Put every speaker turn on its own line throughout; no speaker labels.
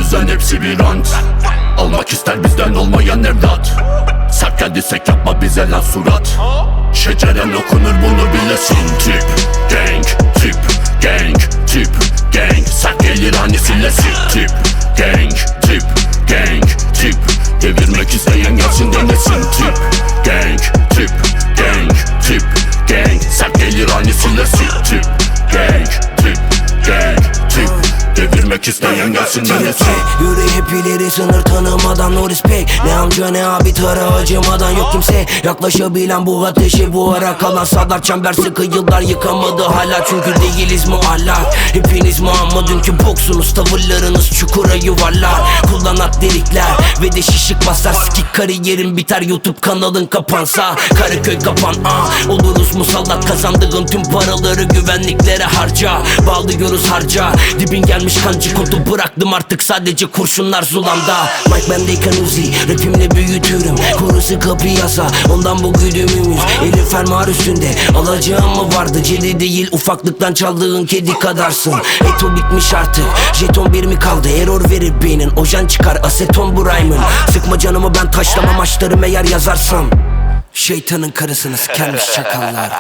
üstümüzden hepsi bir ant. Almak ister bizden olmayan evlat. Sert geldiysek yapma bize lan surat. Şeceren okunur bunu bilesin. Tip, gang, tip, gang, tip, gang. Sert gelir hani sillesi. Tip, gang, tip, gang, tip. Devirmek isteyen gelsin denesin. Tip, gang, tip, gang, tip, gang. Sert gelir hani sillesi. Tip, gang, tip, gang, tip. Devirmek isteyen gelsin denesin.
Yürü hep ileri sınır tanımadan, no respect. Ne amca ne abi tara acımadan. Yok kimse yaklaşabilen bu ateşe. Bu ara kalan sadar çember sıkı yıllar yıkamadı hala. Çünkü değiliz muallak. Hepiniz muamma dünkü boksunuz. Tavırlarınız çukura yuvarlar. Kullanat delikler ve de şişik basar. Sikik kariyerin biter YouTube kanalın kapansa. Karaköy kapan oluruz musallat. Kazandığın tüm paraları güvenliklere harca. Bağlıyoruz harca. Dibin gelmiş kancı kodu bıraktım artık sadece kurşunlar zulanda. Mike bendeyken Uzi rapimle büyütürüm. Korusu kapı yasa ondan bu güdümümüz. Elin fermuar üstünde alacağım mı vardı. Cedi değil ufaklıktan çaldığın kedi kadarsın. Eto bitmiş artık jeton bir mi kaldı. Error verir beynin ojan çıkar aseton bu rhyme'ın. Sıkma canımı ben taşlamam açlarım eğer yazarsam. Şeytanın karısınız kelmiş çakallar.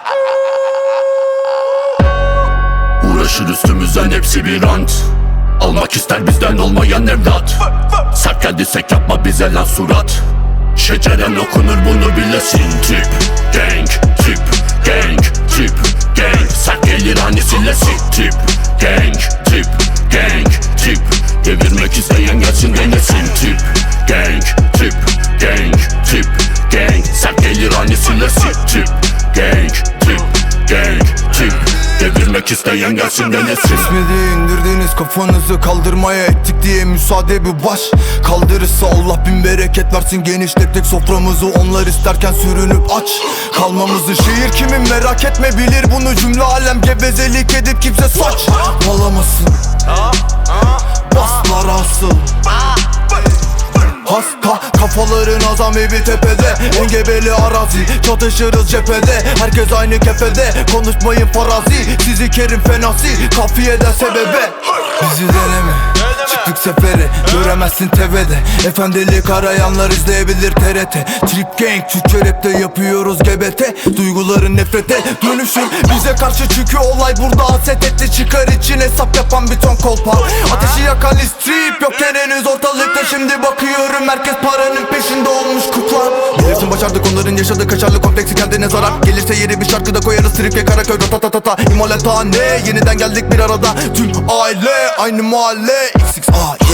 Uğraşır üstümüzden hepsi bir ant. Almak ister bizden olmayan evlat. Sert geldiysek yapma bize lan surat. Şeceren okunur bunu bilesin. Tip, gang, tip, gang, tip, gang. Sert gelir hani sillesi. Tip, gang, tip, gang, tip. Devirmek isteyen gelsin denesin. Tip, gang, tip, gang, tip, gang. Sert gelir hani sillesi. Tip, gang, tip, gang, tip. Devirmek isteyen gelsin denesin.
Resmedi indirdiniz kafanızı kaldırmaya ettik diye müsaade bir baş kaldırırsa Allah bin bereket versin. Genişlettik soframızı onlar isterken sürünüp aç kalmamızı. Şehir kimin merak etme bilir bunu. Cümle alem gevezelik edip kimse saç bağlamasın. Baslar asıl hasta kafaların azam evi tepede. Engebeli arazi çatışırız cephede. Herkes aynı kefede konuşmayın farazi. Sizi kerim fenasi kafiyeden sebebe. Bizi deneme çıktık sefere göremezsin TV'de. Efendilik arayanlar izleyebilir TRT. Trip gang Türkçe rapte yapıyoruz GBT. Duyguların nefrete dönüşür bize karşı çünkü olay burada haset etti. Çıkar için hesap yapan bir ton kolpa. Ateşi yakan strip yokken henüz ortalıkta. Şimdi bakıyorum herkes paranın peşinde olmuş kukla. Bilirsin başardık onların yaşadığı kaşarlı kompleksi kendine zarar. Gelirse yeri bir şarkıda koyarız Trip'e Karaköy ta İmalethane yeniden geldik bir arada. Tüm aile aynı mahalle XXA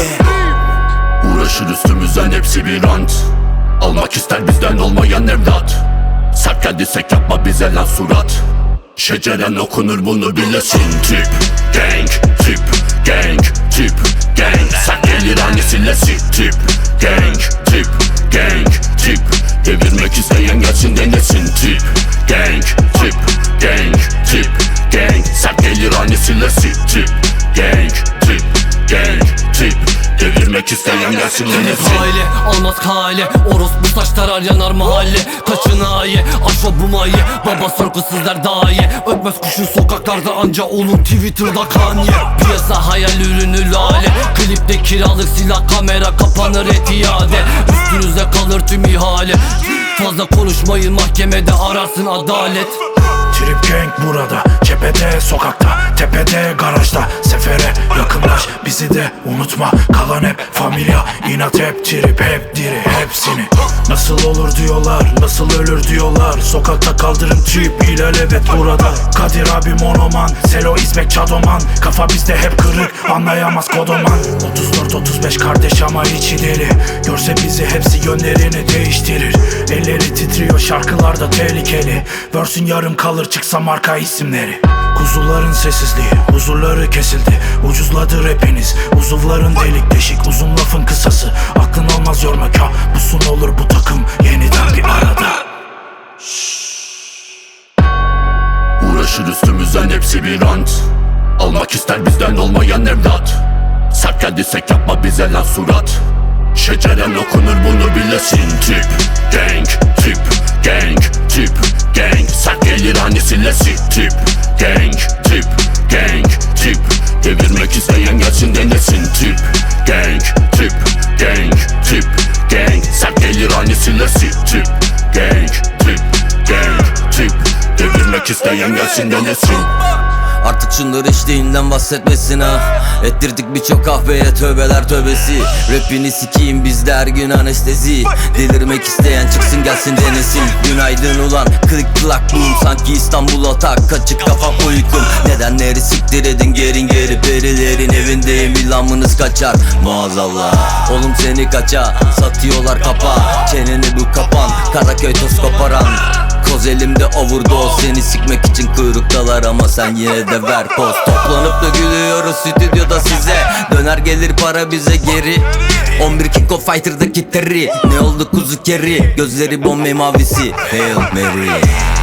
yeah.
Uğraşır üstümüzden hepsi bir ant. Almak ister bizden olmayan evlat. Sert geldiysek yapma bize lan surat. Şeceren okunur bunu bilesin. Tip, gang, tip, gang, tip, gang. Sert gelir hani sillesi. Tip, gang, tip, gang, tip. Devirmek isteyen gelsin denesin. Tip, gang, tip, gang, tip, gang. Sert gelir hani sillesi. Tip, gang, tip, gang, tip. Devirmek isteyen gelsin denesin.
Aile almaz kale. Orospu saç tarar yanar mahalle. Kaçın aye aşo bu maye. Baba sorgu sizler daha iyi. Öpmez kuşun sokaklarda anca olur Twitter'da Kanye. Piyasa hayal ürünü lale. Klipte kiralık silah kamera kapanır et iade. Üstünüze kalır tüm ihale. Fazla konuşmayın mahkemede ararsın adalet.
Trip gang burada, cephede, sokakta, tepede, garajda. Sefere yakınlaş, bizi de unutma. Kalan hep familya, inat hep, trip hep, diri hepsini. Nasıl olur diyorlar, nasıl ölür diyorlar. Sokakta kaldırım trip, ilelebet burada. Kadir abi monoman, Selo İsmet Çadoman. Kafa bizde hep kırık, anlayamaz kodoman. 34-35 kardeş ama içi deli. Görse bizi hepsi yönlerini değiştirir. Elleri titriyor şarkılarda tehlikeli. Verse'ün yarım kalır çıksa marka isimleri. Kuzuların sessizliği, huzurları kesildi. Ucuzladı rapiniz, uzuvların delik deşik. Uzun lafın kısası, aklın almaz yorma ka. Busun olur bu takım yeniden bir arada.
Uğraşır üstümüzden hepsi bir ant. Almak ister bizden olmayan evlat. Sert geldiysek yapma bize lan surat. Şeceren okunur bunu bilesin. Tip, gang, tip, gang, tip, gang. Sert gelir hani sillesi. Tip, gang, tip, gang, tip. Devirmek isteyen gelsin denesin. Tip, gang, isteyen gelsin denesin.
Artık şunları içtiğinden bahsetmesin ha. Ettirdik birçok kahveye tövbeler tövbesi. Rapini sikiyim bizde her gün anestezi. Delirmek isteyen çıksın gelsin denesin. Günaydın ulan klik klak boom. Sanki İstanbul atak kaçık kafa uykum. Nedenleri siktir edin gerin geri. Perilerin evindeyim ilhamınız kaçar maazallah. Oğlum seni kaça satıyorlar kapa. Çeneni bu kapan Karaköy toz koparan. Koz elimde overdose. Seni sikmek için kuyruktalar ama sen yine de ver poz. Toplanıp da gülüyoruz stüdyoda size. Döner gelir para bize geri. 11 King of Fighter'daki Terry. Ne oldu kuzu keri? Gözleri bombe mavisi Hail Mary.